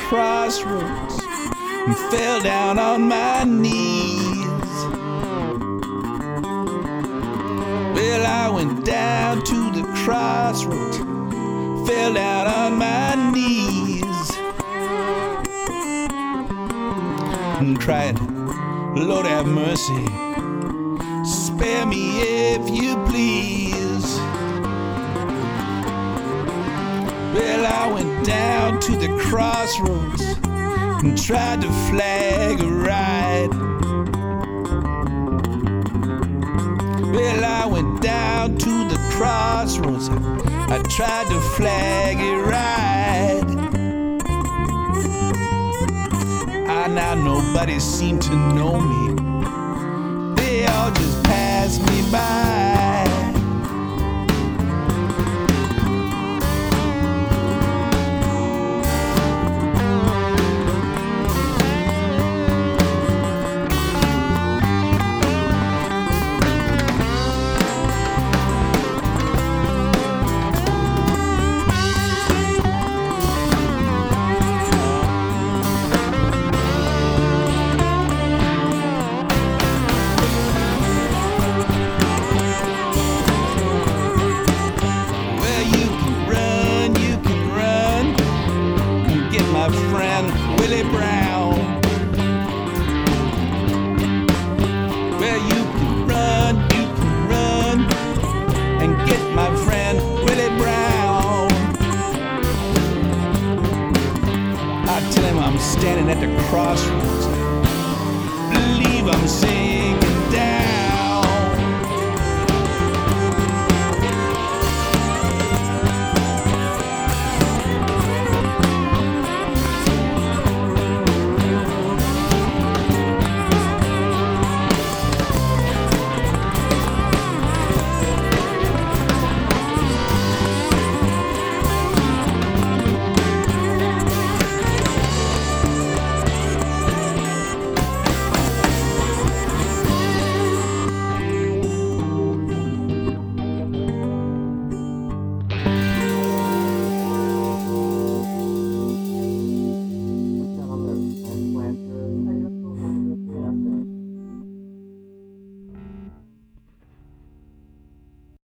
crossroads and fell down on my knees. Well, I went down to the crossroads, fell down on my knees, and cried, Lord have mercy, spare me if you please. Well, I went down to the crossroads and tried to flag a ride. Well, I went down to the crossroads, I tried to flag a ride. Now nobody seemed to know me, they all just passed me by. Willie Brown. Well, you can run and get my friend Willie Brown. I tell him I'm standing at the crossroads, believe I'm saying